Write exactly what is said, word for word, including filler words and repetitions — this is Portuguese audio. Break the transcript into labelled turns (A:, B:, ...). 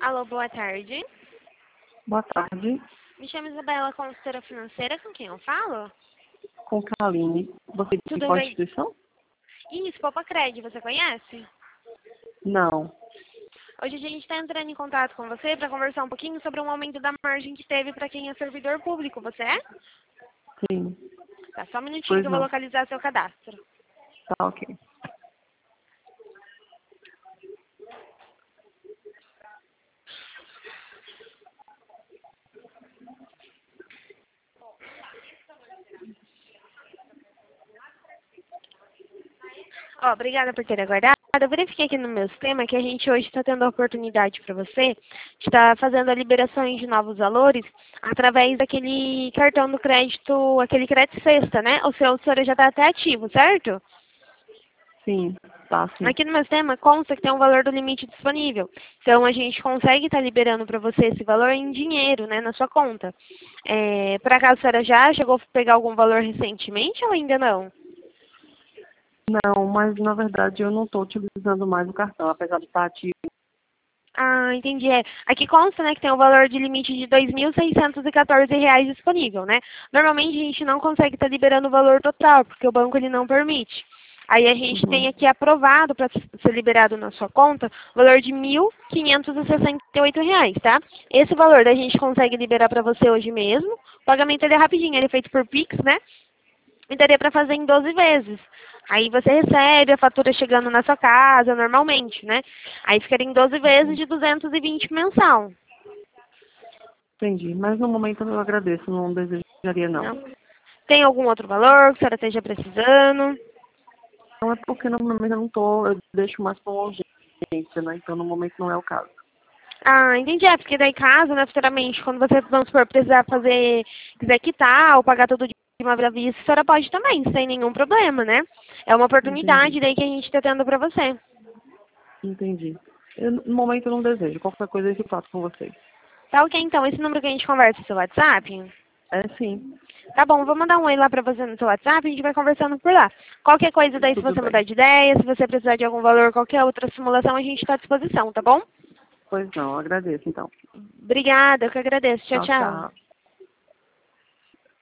A: Alô, boa tarde.
B: Boa tarde,
A: Me chamo Isabela, consultora financeira. Com quem eu falo?
B: com Kaline. Você de
A: Tudo
B: qual
A: bem?
B: instituição?
A: Isso, Poupa Cred, você conhece?
B: Não.
A: Hoje a gente está entrando em contato com você para conversar um pouquinho sobre um aumento da margem que teve para quem é servidor público. Você é?
B: Sim.
A: Tá, só um minutinho
B: Pois
A: que eu vou
B: não.
A: localizar seu cadastro.
B: Tá ok.
A: Ó, obrigada por ter aguardado. Eu verifiquei aqui no meu sistema que a gente hoje está tendo a oportunidade para você de estar fazendo a liberação de novos valores através daquele cartão do crédito, aquele crédito sexta, né? O seu, o senhor já está até ativo, certo?
B: Sim, tá sim.
A: Aqui no meu sistema consta que tem um valor do limite disponível. Então, a gente consegue estar liberando para você esse valor em dinheiro, né, na sua conta. É, por acaso a senhora já chegou a pegar algum valor recentemente ou ainda não?
B: Não, mas na verdade eu não estou utilizando mais o cartão, apesar de estar ativo.
A: Ah, entendi. É. Aqui consta, né, que tem um valor de limite de dois mil seiscentos e quatorze reais disponível, né? Normalmente a gente não consegue estar liberando o valor total, porque o banco ele não permite. Aí a gente tem
B: Uhum.
A: aqui aprovado para ser liberado na sua conta o valor de mil quinhentos e sessenta e oito reais, tá? Esse valor a gente consegue liberar para você hoje mesmo. O pagamento ele é rapidinho, ele é feito por Pix, né? E daria para fazer em doze vezes. Aí você recebe a fatura chegando na sua casa normalmente, né? Aí ficaria em doze vezes de duzentos e vinte mensal.
B: Entendi. Mas no momento eu agradeço, não desejaria não.
A: Não? Tem algum outro valor que a senhora esteja precisando?
B: Não é porque no momento eu não estou, eu deixo mais para uma urgência, né? Então no momento não é o caso.
A: Ah, entendi. É, porque daí caso, né, futuramente, quando você, vamos supor, precisar fazer, quiser quitar ou pagar tudo de uma vez à vista, a senhora pode também, sem nenhum problema, né? É uma
B: Entendi.
A: oportunidade daí que a gente está tendo para você.
B: Entendi. Eu, no momento eu não desejo. Qualquer coisa eu faço com vocês.
A: Tá ok, então. Esse número que a gente conversa é seu WhatsApp?
B: É sim.
A: Tá bom, vou mandar um oi lá pra você no seu WhatsApp, a gente vai conversando por lá. Qualquer coisa daí, se
B: Tudo
A: você
B: bem.
A: mudar de ideia, se você precisar de algum valor, qualquer outra simulação, a gente está à disposição, tá bom?
B: Pois não, agradeço então.
A: Obrigada, eu que agradeço. Tchau,
B: Tchau,
A: tchau.
B: tchau.